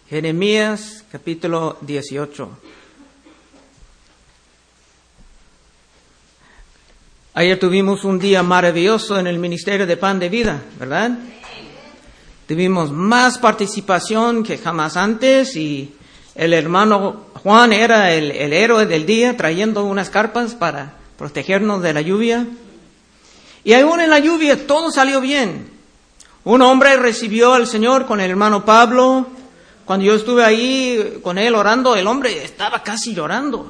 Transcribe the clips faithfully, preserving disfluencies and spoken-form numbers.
Jeremías capítulo dieciocho. Ayer tuvimos un día maravilloso en el Ministerio de Pan de Vida, ¿verdad? Tuvimos más participación que jamás antes y el hermano Juan era el, el héroe del día trayendo unas carpas para protegernos de la lluvia. Y aún en la lluvia todo salió bien. Un hombre recibió al Señor con el hermano Pablo. Cuando yo estuve ahí con él orando, el hombre estaba casi llorando.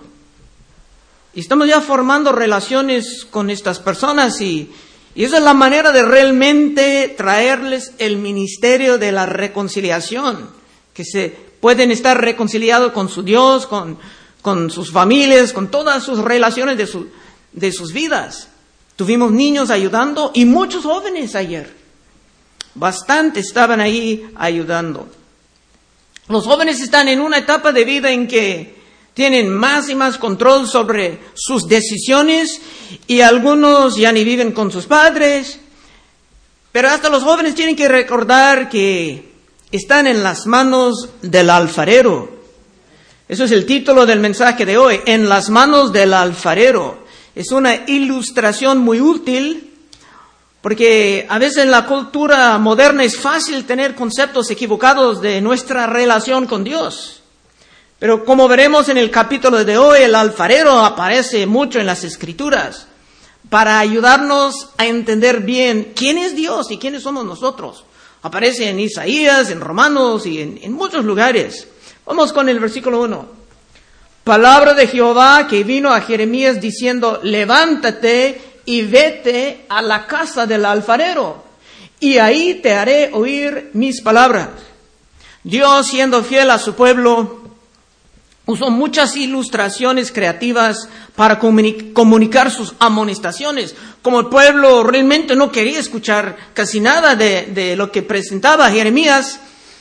Y estamos ya formando relaciones con estas personas y, y esa es la manera de realmente traerles el ministerio de la reconciliación, que se pueden estar reconciliados con su Dios, con, con sus familias, con todas sus relaciones de, su, de sus vidas. Tuvimos niños ayudando y muchos jóvenes ayer. Bastante estaban ahí ayudando. Los jóvenes están en una etapa de vida en que tienen más y más control sobre sus decisiones y algunos ya ni viven con sus padres. Pero hasta los jóvenes tienen que recordar que están en las manos del alfarero. Eso es el título del mensaje de hoy, en las manos del alfarero. Es una ilustración muy útil porque a veces en la cultura moderna es fácil tener conceptos equivocados de nuestra relación con Dios. Pero como veremos en el capítulo de hoy, el alfarero aparece mucho en las Escrituras para ayudarnos a entender bien quién es Dios y quiénes somos nosotros. Aparece en Isaías, en Romanos y en, en muchos lugares. Vamos con el versículo uno. Palabra de Jehová que vino a Jeremías diciendo, levántate y vete a la casa del alfarero, y ahí te haré oír mis palabras. Dios, siendo fiel a su pueblo, usó muchas ilustraciones creativas para comuni- comunicar sus amonestaciones. Como el pueblo realmente no quería escuchar casi nada de, de lo que presentaba Jeremías,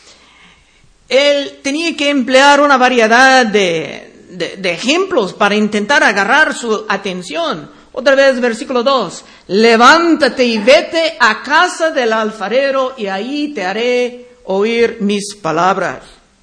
él tenía que emplear una variedad de, de, de ejemplos para intentar agarrar su atención. Otra vez, versículo dos. Levántate y vete a casa del alfarero y ahí te haré oír mis palabras.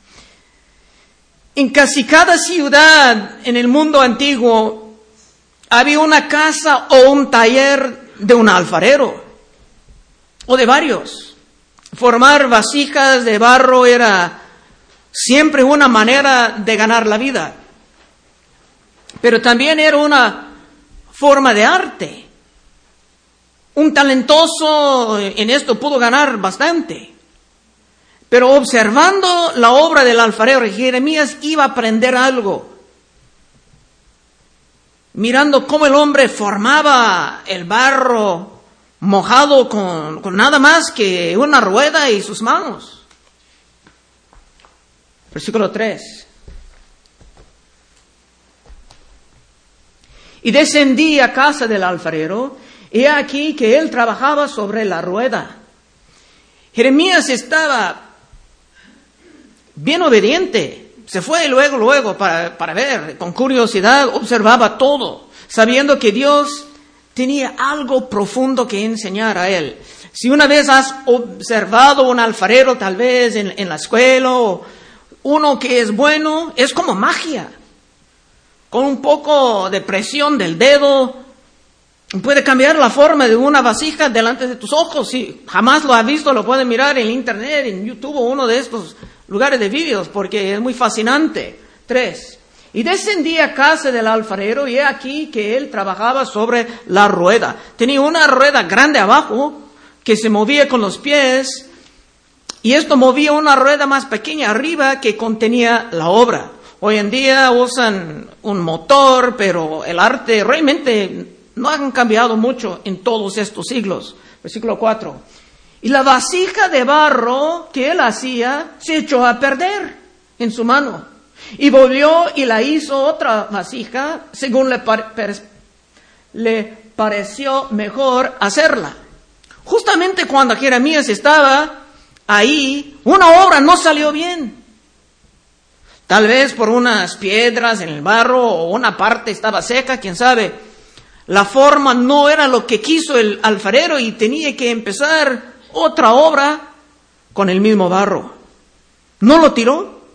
En casi cada ciudad en el mundo antiguo había una casa o un taller de un alfarero o de varios. Formar vasijas de barro era siempre una manera de ganar la vida, pero también era una forma de arte. Un talentoso en esto pudo ganar bastante. Pero observando la obra del alfarero, Jeremías iba a aprender algo. Mirando cómo el hombre formaba el barro mojado con, con nada más que una rueda y sus manos. Versículo tres. Y descendí a casa del alfarero, y aquí que él trabajaba sobre la rueda. Jeremías estaba bien obediente. Se fue luego, luego para, para ver, con curiosidad, observaba todo, sabiendo que Dios tenía algo profundo que enseñar a él. Si una vez has observado un alfarero, tal vez en, en la escuela, o uno que es bueno, es como magia. Con un poco de presión del dedo, puede cambiar la forma de una vasija delante de tus ojos. Si jamás lo has visto, lo puedes mirar en internet, en YouTube, o uno de estos lugares de vídeos, porque es muy fascinante. Tres. Y descendí a casa del alfarero, y he aquí que él trabajaba sobre la rueda. Tenía una rueda grande abajo, que se movía con los pies, y esto movía una rueda más pequeña arriba, que contenía la obra. Hoy en día usan un motor, pero el arte realmente no han cambiado mucho en todos estos siglos. Versículo cuatro. Y la vasija de barro que él hacía se echó a perder en su mano. Y volvió y la hizo otra vasija, según le, par- per- le pareció mejor hacerla. Justamente cuando Jeremías estaba ahí, una obra no salió bien. Tal vez por unas piedras en el barro o una parte estaba seca, quién sabe. La forma no era lo que quiso el alfarero y tenía que empezar otra obra con el mismo barro. No lo tiró,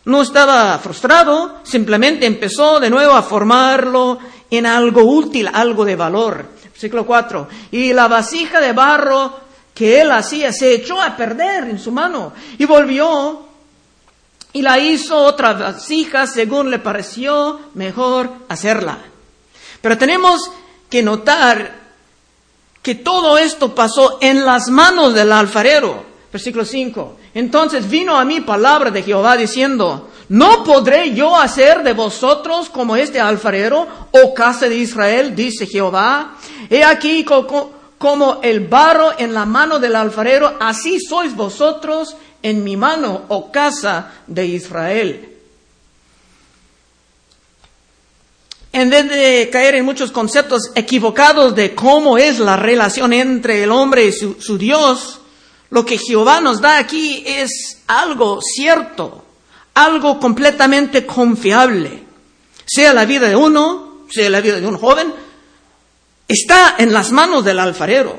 no estaba frustrado, simplemente empezó de nuevo a formarlo en algo útil, algo de valor. Versículo cuatro. Y la vasija de barro que él hacía se echó a perder en su mano y volvió y la hizo otra vasija según le pareció mejor hacerla. Pero tenemos que notar que todo esto pasó en las manos del alfarero. Versículo cinco. Entonces vino a mí palabra de Jehová diciendo, ¿no podré yo hacer de vosotros como este alfarero, oh casa de Israel? Dice Jehová. He aquí co- como el barro en la mano del alfarero, así sois vosotros en mi mano, oh casa de Israel. En vez de caer en muchos conceptos equivocados de cómo es la relación entre el hombre y su, su Dios, lo que Jehová nos da aquí es algo cierto, algo completamente confiable. Sea la vida de uno, sea la vida de un joven, está en las manos del alfarero.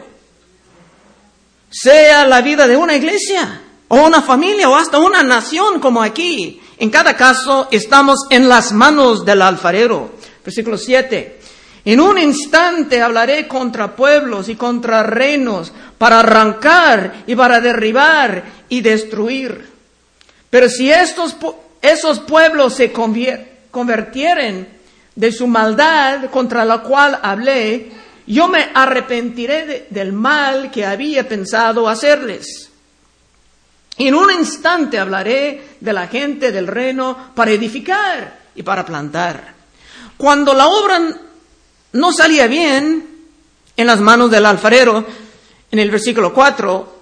Sea la vida de una iglesia, o una familia, o hasta una nación como aquí. En cada caso, estamos en las manos del alfarero. Versículo siete. En un instante hablaré contra pueblos y contra reinos para arrancar y para derribar y destruir. Pero si estos, esos pueblos se convirtieren de su maldad contra la cual hablé, yo me arrepentiré de, del mal que había pensado hacerles. En un instante hablaré de la gente del reino para edificar y para plantar. Cuando la obra no salía bien en las manos del alfarero, en el versículo cuatro,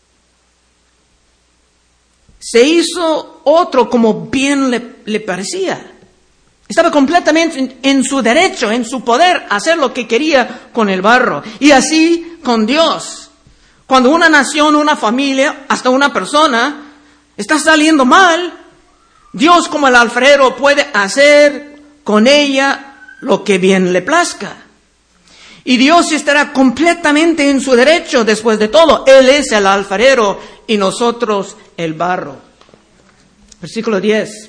se hizo otro como bien le, le parecía. Estaba completamente en, en su derecho, en su poder, hacer lo que quería con el barro. Y así con Dios. Cuando una nación, una familia, hasta una persona está saliendo mal, Dios como el alfarero puede hacer con ella lo que bien le plazca. Y Dios estará completamente en su derecho después de todo. Él es el alfarero y nosotros el barro. Versículo diez.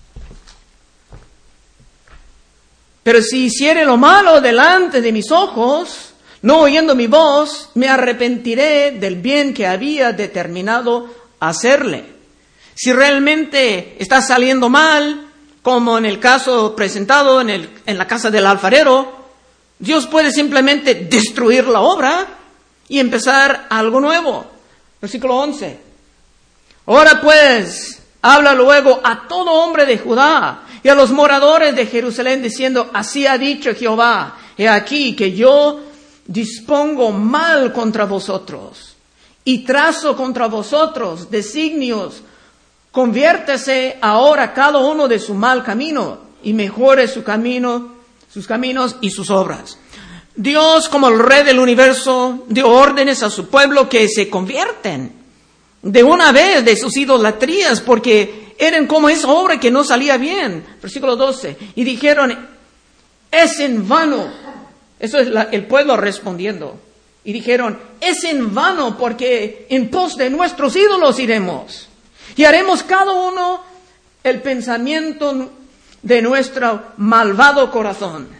Pero si hiciere lo malo delante de mis ojos, no oyendo mi voz, me arrepentiré del bien que había determinado hacerle. Si realmente está saliendo mal, como en el caso presentado en, el, en la casa del alfarero, Dios puede simplemente destruir la obra y empezar algo nuevo. Versículo once. Ahora pues, habla luego a todo hombre de Judá y a los moradores de Jerusalén diciendo, así ha dicho Jehová, he aquí que yo dispongo mal contra vosotros y trazo contra vosotros designios. Conviértese ahora cada uno de su mal camino y mejore su camino, sus caminos y sus obras. Dios, como el Rey del universo, dio órdenes a su pueblo que se convierten de una vez de sus idolatrías, porque eran como esa obra que no salía bien. Versículo doce. Y dijeron, es en vano. Eso es la, el pueblo respondiendo. Y dijeron, es en vano porque en pos de nuestros ídolos iremos. Y haremos cada uno el pensamiento de nuestro malvado corazón.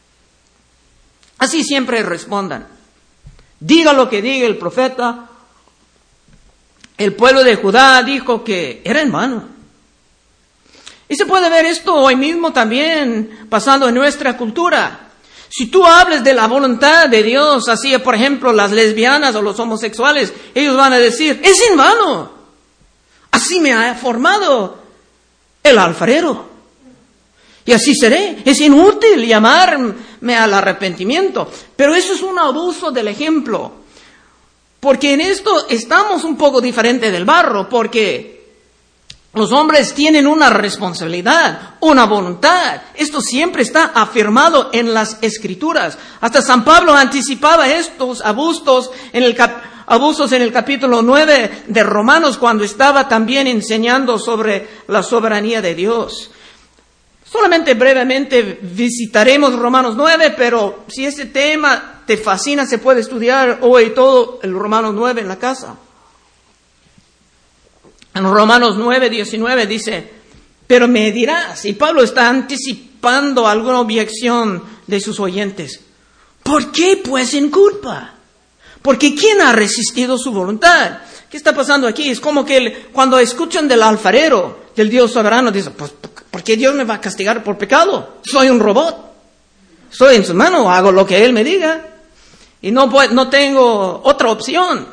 Así siempre respondan. Diga lo que diga el profeta. El pueblo de Judá dijo que era en vano. Y se puede ver esto hoy mismo también pasando en nuestra cultura. Si tú hables de la voluntad de Dios, así por ejemplo las lesbianas o los homosexuales, ellos van a decir, es en vano. Así me ha formado el alfarero. Y así seré. Es inútil llamarme al arrepentimiento. Pero eso es un abuso del ejemplo. Porque en esto estamos un poco diferente del barro. Porque los hombres tienen una responsabilidad, una voluntad. Esto siempre está afirmado en las Escrituras. Hasta San Pablo anticipaba estos abusos en el cap- abusos en el capítulo nueve de Romanos, cuando estaba también enseñando sobre la soberanía de Dios. Solamente brevemente visitaremos Romanos nueve, pero si ese tema te fascina, se puede estudiar hoy todo el Romanos nueve en la casa. En Romanos nueve, diecinueve dice, Pero me dirás, y Pablo está anticipando alguna objeción de sus oyentes, ¿por qué pues sin culpa? Porque ¿quién ha resistido su voluntad? ¿Qué está pasando aquí? Es como que el, cuando escuchan del alfarero, del Dios soberano, dicen, pues, ¿por qué Dios me va a castigar por pecado? Soy un robot. Estoy en su mano, hago lo que Él me diga. Y no, no tengo otra opción.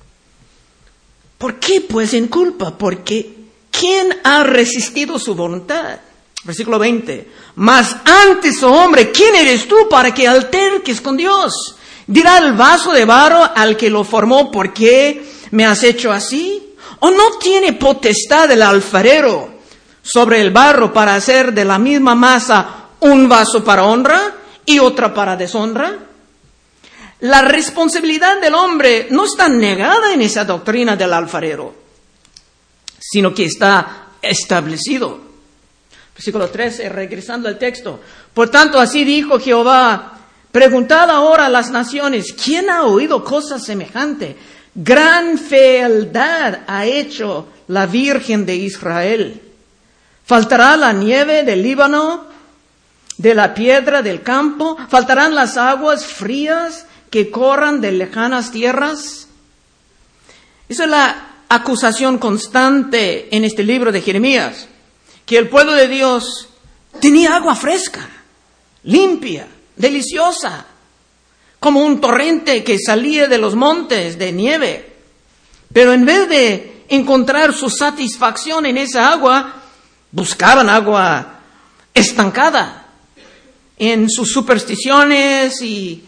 ¿Por qué pues en culpa? Porque ¿quién ha resistido su voluntad? Versículo veinte. Mas antes, oh hombre, ¿quién eres tú para que alterques con Dios? Dirá el vaso de barro al que lo formó, ¿por qué me has hecho así? ¿O no tiene potestad el alfarero sobre el barro para hacer de la misma masa un vaso para honra y otra para deshonra? La responsabilidad del hombre no está negada en esa doctrina del alfarero, sino que está establecido. Versículo trece, regresando al texto. Por tanto, así dijo Jehová, preguntad ahora a las naciones, ¿quién ha oído cosa semejante? Gran fealdad ha hecho la Virgen de Israel. ¿Faltará la nieve del Líbano, de la piedra del campo? ¿Faltarán las aguas frías que corran de lejanas tierras? Esa es la acusación constante en este libro de Jeremías, que el pueblo de Dios tenía agua fresca, limpia, deliciosa, como un torrente que salía de los montes de nieve. Pero en vez de encontrar su satisfacción en esa agua, buscaban agua estancada en sus supersticiones y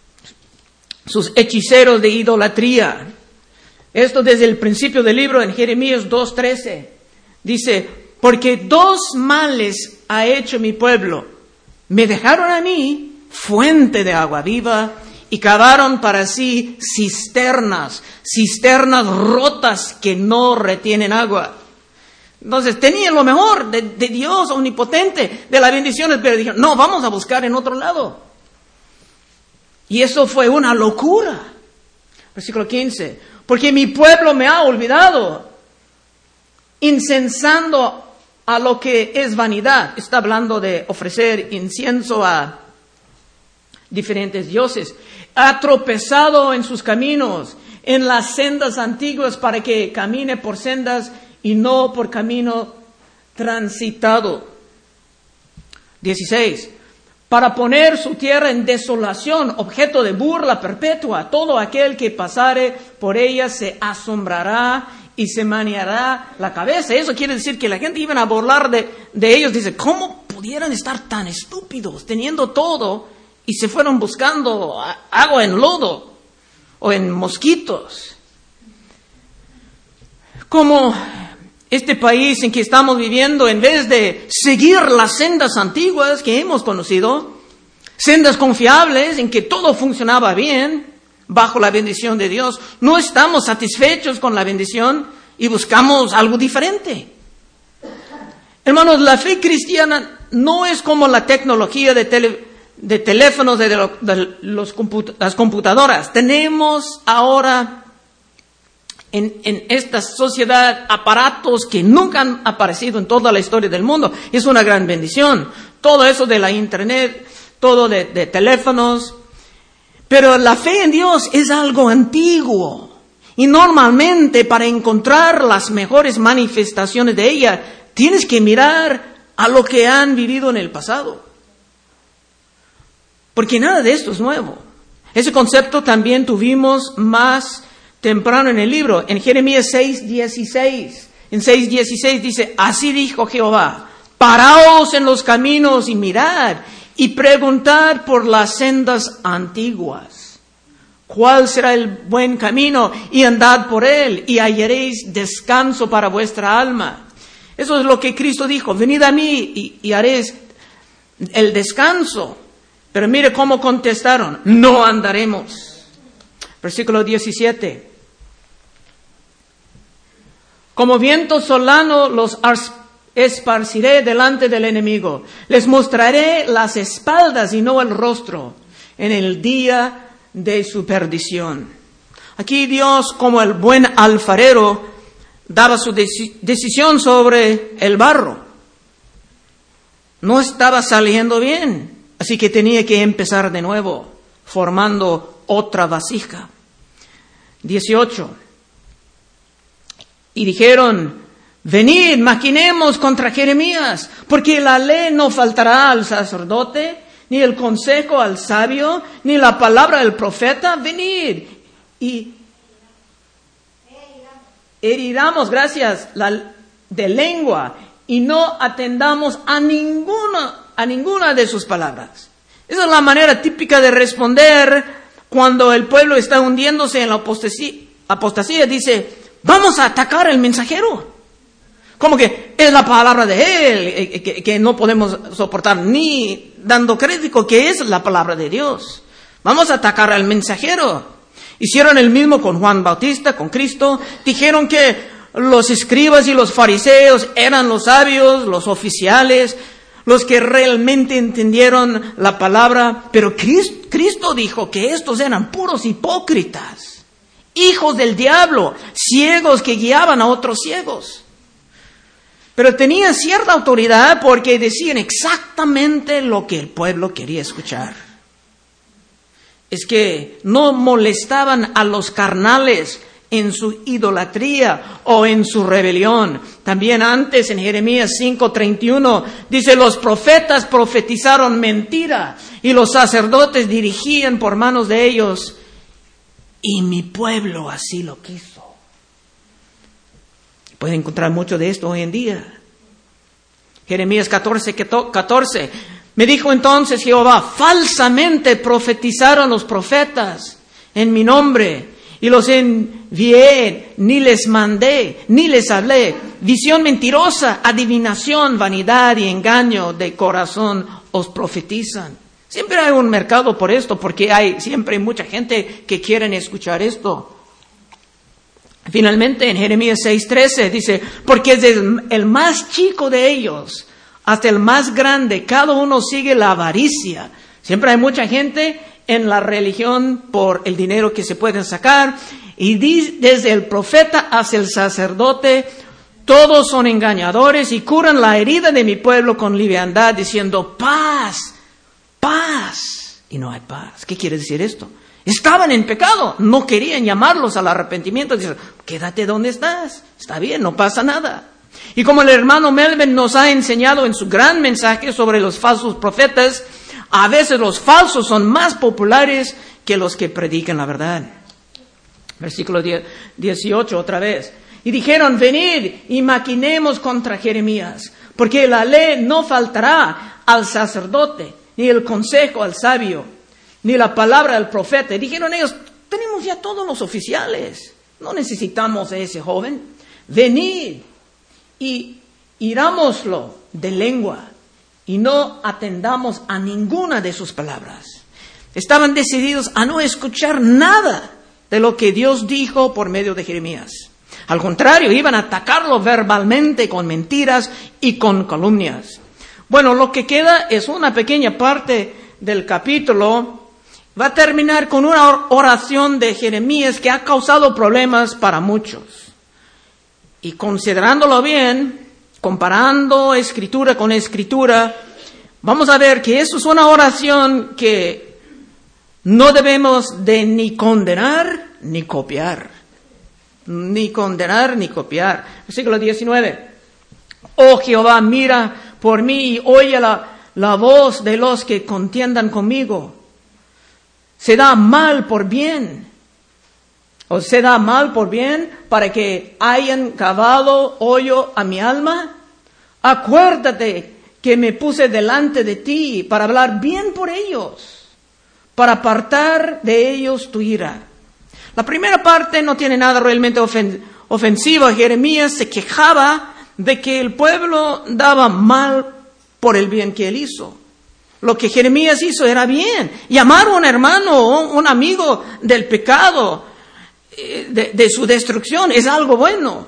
sus hechiceros de idolatría. Esto desde el principio del libro en Jeremías dos trece. Dice, porque dos males ha hecho mi pueblo. Me dejaron a mí fuente de agua viva y cavaron para sí cisternas, cisternas rotas que no retienen agua. Entonces tenían lo mejor de, de Dios omnipotente, de las bendiciones, pero dijeron, no, vamos a buscar en otro lado. Y eso fue una locura. Versículo quince. Porque mi pueblo me ha olvidado, incensando a lo que es vanidad. Está hablando de ofrecer incienso a diferentes dioses. Ha tropezado en sus caminos, en las sendas antiguas, para que camine por sendas y no por camino transitado. dieciséis. Para poner su tierra en desolación, objeto de burla perpetua. Todo aquel que pasare por ella se asombrará y se meneará la cabeza. Eso quiere decir que la gente iba a burlar de, de ellos. Dice, ¿cómo pudieran estar tan estúpidos teniendo todo y se fueron buscando agua en lodo o en mosquitos? Como este país en que estamos viviendo, en vez de seguir las sendas antiguas que hemos conocido, sendas confiables en que todo funcionaba bien bajo la bendición de Dios, no estamos satisfechos con la bendición y buscamos algo diferente. Hermanos, la fe cristiana no es como la tecnología de, tele, de teléfonos, de, de, de los comput- las computadoras. Tenemos ahora En, en esta sociedad aparatos que nunca han aparecido en toda la historia del mundo. Es una gran bendición. Todo eso de la internet, todo de, de teléfonos. Pero la fe en Dios es algo antiguo. Y normalmente para encontrar las mejores manifestaciones de ella, tienes que mirar a lo que han vivido en el pasado. Porque nada de esto es nuevo. Ese concepto también tuvimos más temprano en el libro, en Jeremías seis dieciséis. En seis dieciséis dice, así dijo Jehová, paraos en los caminos y mirad y preguntad por las sendas antiguas. ¿Cuál será el buen camino? Y andad por él y hallaréis descanso para vuestra alma. Eso es lo que Cristo dijo, venid a mí y, y haréis el descanso. Pero mire cómo contestaron, no andaremos. Versículo diecisiete. Como viento solano los esparciré delante del enemigo. Les mostraré las espaldas y no el rostro en el día de su perdición. Aquí Dios, como el buen alfarero, daba su dec- decisión sobre el barro. no estaba saliendo bien, así que tenía que empezar de nuevo, formando otra vasija. dieciocho. Y dijeron, venid, maquinemos contra Jeremías, porque la ley no faltará al sacerdote, ni el consejo al sabio, ni la palabra del profeta. Venid y heriramos, gracias, la, de lengua, y no atendamos a ninguna, a ninguna de sus palabras. Esa es la manera típica de responder cuando el pueblo está hundiéndose en la apostasía. apostasía dice, vamos a atacar al mensajero. Como que es la palabra de él, que, que no podemos soportar, ni dando crédito que es la palabra de Dios. Vamos a atacar al mensajero. Hicieron el mismo con Juan Bautista, con Cristo. Dijeron que los escribas y los fariseos eran los sabios, los oficiales, los que realmente entendieron la palabra. Pero Cristo dijo que estos eran puros hipócritas, hijos del diablo, ciegos que guiaban a otros ciegos. Pero tenían cierta autoridad porque decían exactamente lo que el pueblo quería escuchar. Es que no molestaban a los carnales en su idolatría o en su rebelión. También antes en Jeremías cinco treinta y uno dice, los profetas profetizaron mentira y los sacerdotes dirigían por manos de ellos, y mi pueblo así lo quiso. Puede encontrar mucho de esto hoy en día. Jeremías catorce catorce. Me dijo entonces Jehová, falsamente profetizaron los profetas en mi nombre, y los envié, ni les mandé, ni les hablé. Visión mentirosa, adivinación, vanidad y engaño de corazón os profetizan. Siempre hay un mercado por esto, porque hay siempre mucha gente que quieren escuchar esto. Finalmente, en Jeremías seis trece dice, porque desde el más chico de ellos hasta el más grande, cada uno sigue la avaricia. Siempre hay mucha gente en la religión por el dinero que se pueden sacar. Y desde el profeta hasta el sacerdote, todos son engañadores y curan la herida de mi pueblo con liviandad, diciendo paz, paz. Y no hay paz. ¿Qué quiere decir esto? Estaban en pecado, no querían llamarlos al arrepentimiento. Dicen, quédate donde estás, está bien, no pasa nada. Y como el hermano Melvin nos ha enseñado en su gran mensaje sobre los falsos profetas, a veces los falsos son más populares que los que predican la verdad. Versículo dieciocho otra vez. Y dijeron, venid y maquinemos contra Jeremías, porque la ley no faltará al sacerdote, ni el consejo al sabio, ni la palabra del profeta. Y dijeron ellos, tenemos ya todos los oficiales, no necesitamos a ese joven. Venid y hirámoslo de lengua, y no atendamos a ninguna de sus palabras. Estaban decididos a no escuchar nada de lo que Dios dijo por medio de Jeremías. Al contrario, iban a atacarlo verbalmente con mentiras y con calumnias. Bueno, lo que queda es una pequeña parte del capítulo. Va a terminar con una oración de Jeremías que ha causado problemas para muchos. Y considerándolo bien, comparando escritura con escritura, vamos a ver que eso es una oración que no debemos de ni condenar ni copiar. Ni condenar ni copiar. Versículo diecinueve. Oh Jehová, mira por mí y oye la, la voz de los que contiendan conmigo. Se da mal por bien. ¿O se da mal por bien para que hayan cavado hoyo a mi alma? Acuérdate que me puse delante de ti para hablar bien por ellos, para apartar de ellos tu ira. La primera parte no tiene nada realmente ofen- ofensivo. Jeremías se quejaba de que el pueblo daba mal por el bien que él hizo. Lo que Jeremías hizo era bien. Llamar a un hermano o un amigo del pecado, De, de su destrucción, es algo bueno.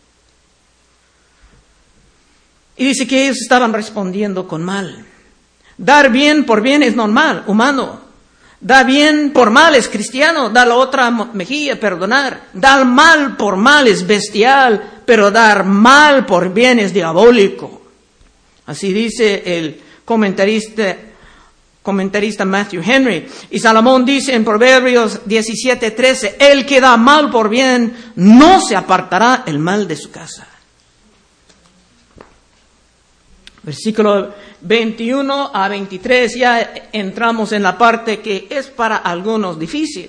Y dice que ellos estaban respondiendo con mal. Dar bien por bien es normal, humano. Dar bien por mal es cristiano. Dar la otra mejilla, perdonar. Dar mal por mal es bestial, pero dar mal por bien es diabólico. Así dice el comentarista, comentarista Matthew Henry. Y Salomón dice en Proverbios diecisiete trece, el que da mal por bien, no se apartará el mal de su casa. Versículo veintiuno a veintitrés, ya entramos en la parte que es para algunos difícil.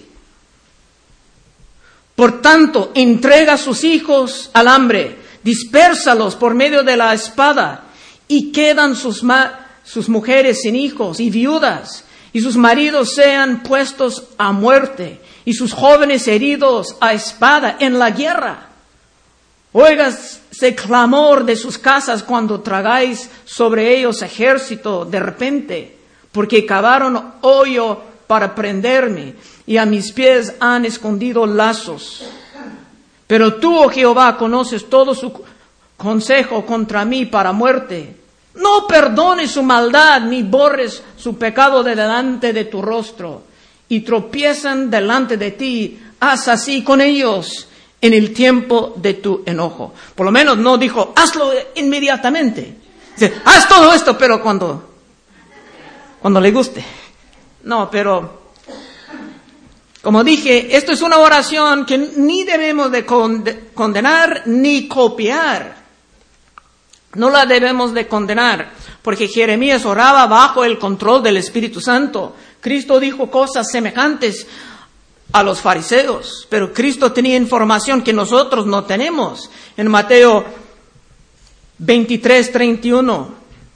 Por tanto, entrega a sus hijos al hambre, dispérsalos por medio de la espada, y quedan sus, ma- sus mujeres sin hijos y viudas, y sus maridos sean puestos a muerte, y sus jóvenes heridos a espada en la guerra. Óigase clamor de sus casas cuando tragáis sobre ellos ejército de repente, porque cavaron hoyo para prenderme, y a mis pies han escondido lazos. Pero tú, oh Jehová, conoces todo su consejo contra mí para muerte. No perdones su maldad, ni borres su pecado de delante de tu rostro. Y tropiezan delante de ti, haz así con ellos en el tiempo de tu enojo. Por lo menos no dijo, hazlo inmediatamente. Dice, haz todo esto, pero cuando, cuando le guste. No, pero, como dije, esto es una oración que ni debemos de condenar ni copiar. No la debemos de condenar, porque Jeremías oraba bajo el control del Espíritu Santo. Cristo dijo cosas semejantes a los fariseos, pero Cristo tenía información que nosotros no tenemos. En Mateo veintitrés treinta y uno,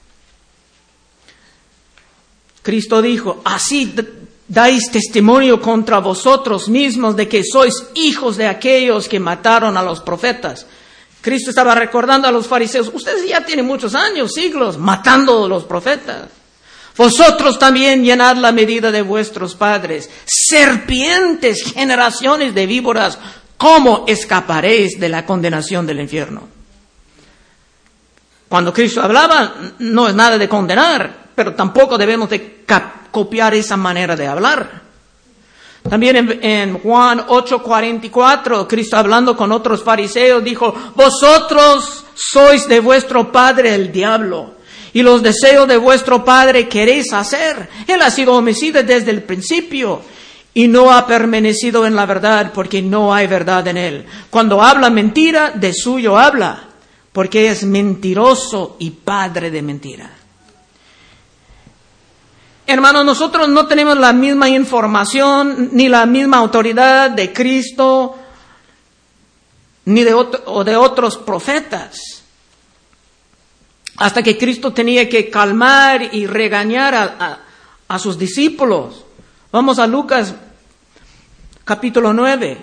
Cristo dijo, así dais testimonio contra vosotros mismos de que sois hijos de aquellos que mataron a los profetas. Cristo estaba recordando a los fariseos, ustedes ya tienen muchos años, siglos, matando a los profetas. Vosotros también llenad la medida de vuestros padres. Serpientes, generaciones de víboras, ¿cómo escaparéis de la condenación del infierno? Cuando Cristo hablaba, no es nada de condenar, pero tampoco debemos de cap- copiar esa manera de hablar. También en, en Juan ocho cuarenta y cuatro, Cristo hablando con otros fariseos dijo, vosotros sois de vuestro padre el diablo, y los deseos de vuestro padre queréis hacer. Él ha sido homicida desde el principio y no ha permanecido en la verdad, porque no hay verdad en él. Cuando habla mentira, de suyo habla, porque es mentiroso y padre de mentira. Hermanos, nosotros no tenemos la misma información ni la misma autoridad de Cristo ni de, otro, o de otros profetas. Hasta que Cristo tenía que calmar y regañar a, a, a sus discípulos. Vamos a Lucas capítulo nueve.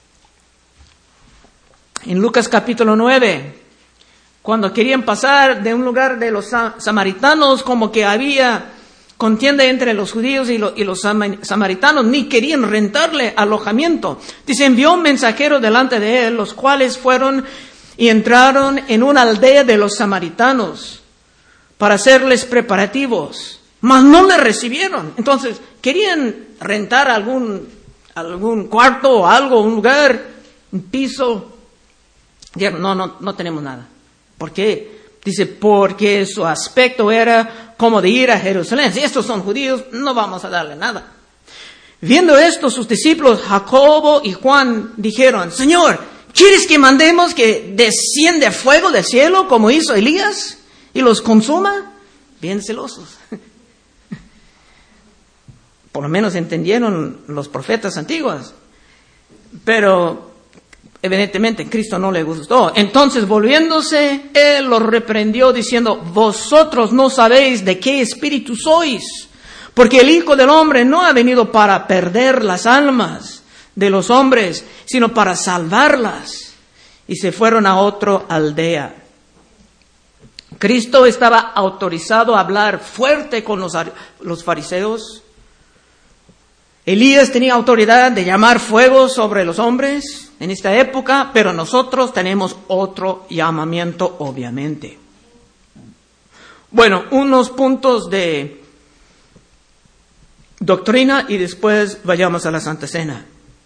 En Lucas capítulo nueve, cuando querían pasar de un lugar de los samaritanos, como que había contienda entre los judíos y, lo, y los samaritanos, ni querían rentarle alojamiento. Dice, envió un mensajero delante de él, los cuales fueron y entraron en una aldea de los samaritanos para hacerles preparativos, mas no le recibieron. Entonces, querían rentar algún, algún cuarto o algo, un lugar, un piso. Dijeron, no, no, no tenemos nada. ¿Por qué? Dice, porque su aspecto era como de ir a Jerusalén. Si estos son judíos, no vamos a darle nada. Viendo esto, sus discípulos, Jacobo y Juan, dijeron, Señor, ¿quieres que mandemos que descienda fuego del cielo como hizo Elías y los consuma? Bien celosos. Por lo menos entendieron los profetas antiguos. Pero evidentemente a Cristo no le gustó. Entonces, volviéndose, Él los reprendió diciendo, vosotros no sabéis de qué espíritu sois, porque el Hijo del Hombre no ha venido para perder las almas de los hombres, sino para salvarlas. Y se fueron a otra aldea. Cristo estaba autorizado a hablar fuerte con los, los fariseos. Elías tenía autoridad de llamar fuego sobre los hombres en esta época, pero nosotros tenemos otro llamamiento, obviamente. Bueno, unos puntos de doctrina y después vayamos a la Santa Cena.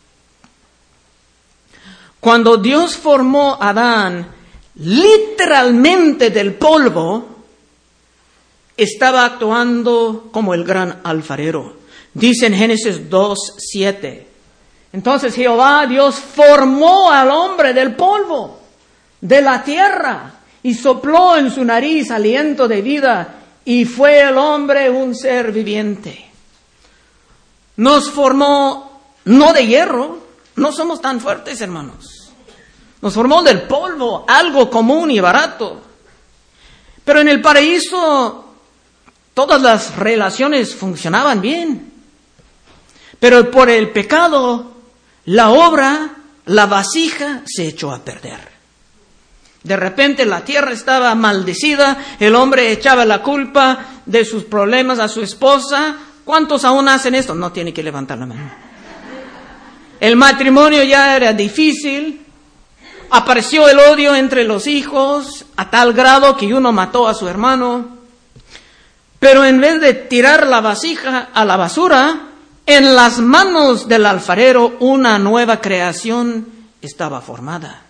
Cuando Dios formó a Adán literalmente del polvo, estaba actuando como el gran alfarero. Dice en Génesis dos, siete. Entonces Jehová Dios formó al hombre del polvo, de la tierra, y sopló en su nariz aliento de vida, y fue el hombre un ser viviente. Nos formó no de hierro, no somos tan fuertes, hermanos. Nos formó del polvo, algo común y barato. Pero en el paraíso todas las relaciones funcionaban bien. Pero por el pecado, la obra, la vasija, se echó a perder. De repente la tierra estaba maldecida, el hombre echaba la culpa de sus problemas a su esposa. ¿Cuántos aún hacen esto? No tiene que levantar la mano. El matrimonio ya era difícil. Apareció el odio entre los hijos a tal grado que uno mató a su hermano. Pero en vez de tirar la vasija a la basura, en las manos del alfarero una nueva creación estaba formada.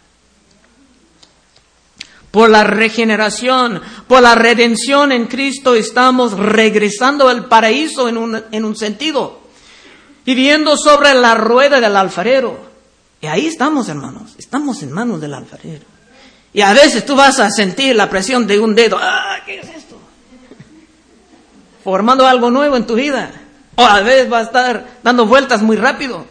Por la regeneración, por la redención en Cristo estamos regresando al paraíso en un, en un sentido, viviendo sobre la rueda del alfarero. Y ahí estamos, hermanos, estamos en manos del alfarero. Y a veces tú vas a sentir la presión de un dedo. ¡Ah, qué es esto! Formando algo nuevo en tu vida. O a veces va a estar dando vueltas muy rápido.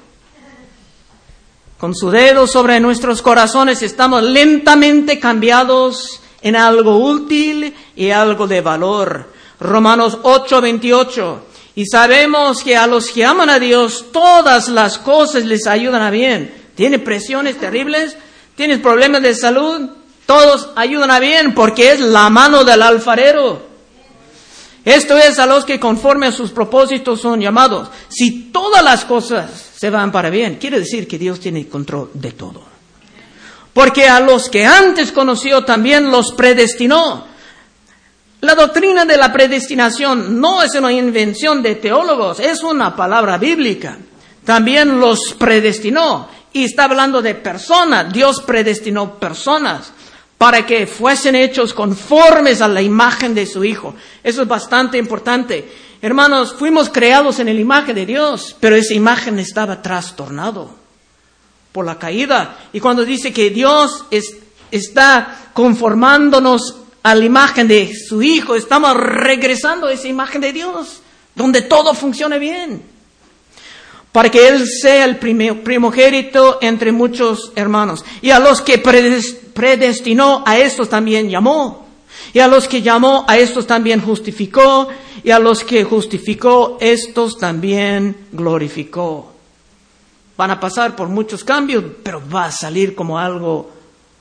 Con su dedo sobre nuestros corazones estamos lentamente cambiados en algo útil y algo de valor. Romanos ocho, veintiocho. Y sabemos que a los que aman a Dios todas las cosas les ayudan a bien. ¿Tienes presiones terribles? ¿Tienes problemas de salud? Todos ayudan a bien porque es la mano del alfarero. Esto es a los que conforme a sus propósitos son llamados. Si todas las cosas se van para bien, quiere decir que Dios tiene control de todo. Porque a los que antes conoció también los predestinó. La doctrina de la predestinación no es una invención de teólogos, es una palabra bíblica. También los predestinó. Y está hablando de personas. Dios predestinó personas para que fuesen hechos conformes a la imagen de su Hijo. Eso es bastante importante. Hermanos, fuimos creados en la imagen de Dios, pero esa imagen estaba trastornado por la caída. Y cuando dice que Dios es, está conformándonos a la imagen de su Hijo, estamos regresando a esa imagen de Dios, donde todo funcione bien. Para que Él sea el primogénito entre muchos hermanos. Y a los que predestinó, a estos también llamó. Y a los que llamó, a estos también justificó. Y a los que justificó, estos también glorificó. Van a pasar por muchos cambios, pero va a salir como algo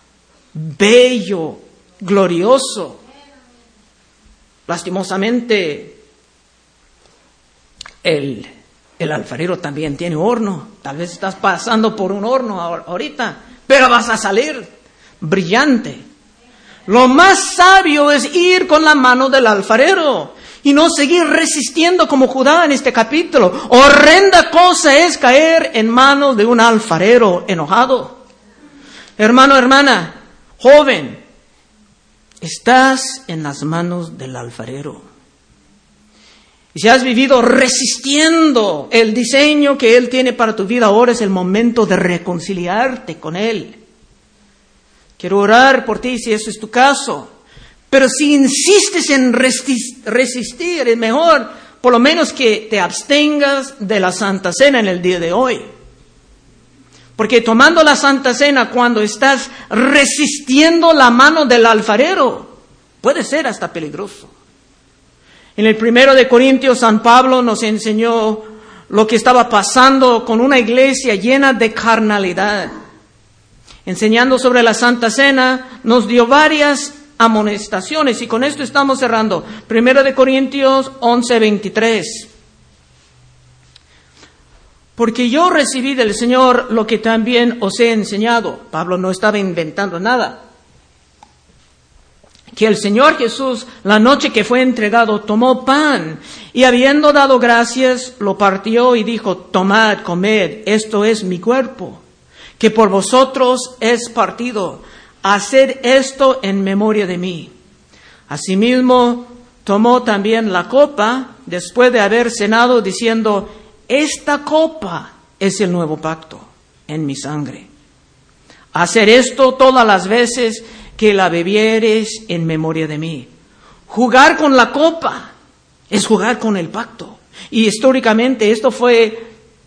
bello, glorioso. Lastimosamente, el... El alfarero también tiene horno. Tal vez estás pasando por un horno ahorita, pero vas a salir brillante. Lo más sabio es ir con la mano del alfarero y no seguir resistiendo como Judá en este capítulo. Horrenda cosa es caer en manos de un alfarero enojado. Hermano, hermana, joven, estás en las manos del alfarero. Y si has vivido resistiendo el diseño que Él tiene para tu vida, ahora es el momento de reconciliarte con Él. Quiero orar por ti si eso es tu caso. Pero si insistes en resistir, es mejor por lo menos que te abstengas de la Santa Cena en el día de hoy. Porque tomando la Santa Cena cuando estás resistiendo la mano del alfarero, puede ser hasta peligroso. En el primero de Corintios, San Pablo nos enseñó lo que estaba pasando con una iglesia llena de carnalidad. Enseñando sobre la Santa Cena, nos dio varias amonestaciones y con esto estamos cerrando. Primero de Corintios once, veintitrés. Porque yo recibí del Señor lo que también os he enseñado. Pablo no estaba inventando nada. Que el Señor Jesús, la noche que fue entregado, tomó pan y habiendo dado gracias, lo partió y dijo: tomad, comed, esto es mi cuerpo, que por vosotros es partido. Haced esto en memoria de mí. Asimismo, tomó también la copa después de haber cenado, diciendo: esta copa es el nuevo pacto en mi sangre. Hacer esto todas las veces que la bebieres en memoria de mí. Jugar con la copa es jugar con el pacto. Y históricamente esto fue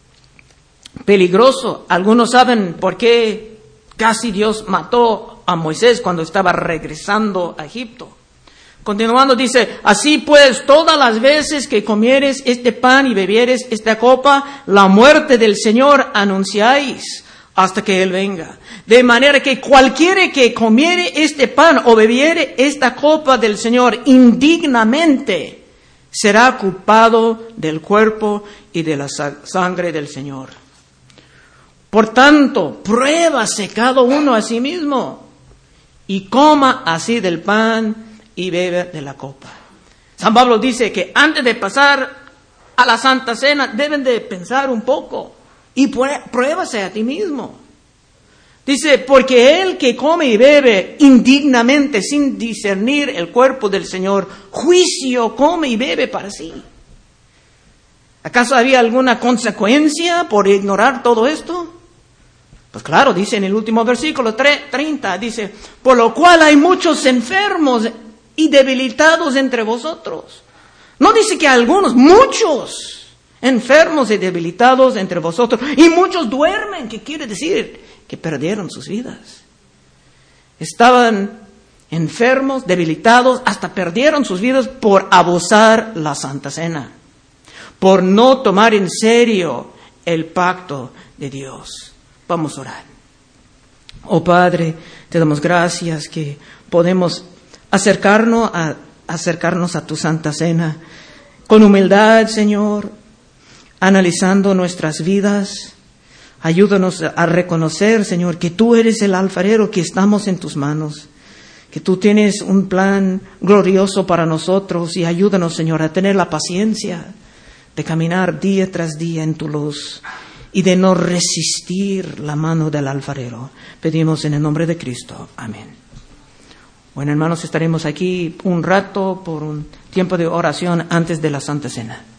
peligroso. Algunos saben por qué casi Dios mató a Moisés cuando estaba regresando a Egipto. Continuando dice: así pues, todas las veces que comieres este pan y bebieres esta copa, la muerte del Señor anunciáis hasta que Él venga. De manera que cualquiera que comiere este pan o bebiere esta copa del Señor indignamente será culpado del cuerpo y de la sangre del Señor. Por tanto, pruébase cada uno a sí mismo y coma así del pan y bebe de la copa. San Pablo dice que antes de pasar a la Santa Cena deben de pensar un poco y pruébase a ti mismo. Dice: porque el que come y bebe indignamente sin discernir el cuerpo del Señor, juicio come y bebe para sí. ¿Acaso había alguna consecuencia por ignorar todo esto? Pues claro, dice en el último versículo treinta, dice: por lo cual hay muchos enfermos y debilitados entre vosotros. No dice que algunos, muchos enfermos y debilitados entre vosotros. Y muchos duermen, ¿qué quiere decir? Que perdieron sus vidas. Estaban enfermos, debilitados, hasta perdieron sus vidas por abusar la Santa Cena, por no tomar en serio el pacto de Dios. Vamos a orar. Oh Padre, te damos gracias que podemos acercarnos a, acercarnos a tu Santa Cena con humildad, Señor, analizando nuestras vidas. Ayúdanos a reconocer, Señor, que tú eres el alfarero, que estamos en tus manos, que tú tienes un plan glorioso para nosotros, y ayúdanos, Señor, a tener la paciencia de caminar día tras día en tu luz y de no resistir la mano del alfarero. Pedimos en el nombre de Cristo. Amén. Bueno, hermanos, estaremos aquí un rato por un tiempo de oración antes de la Santa Cena.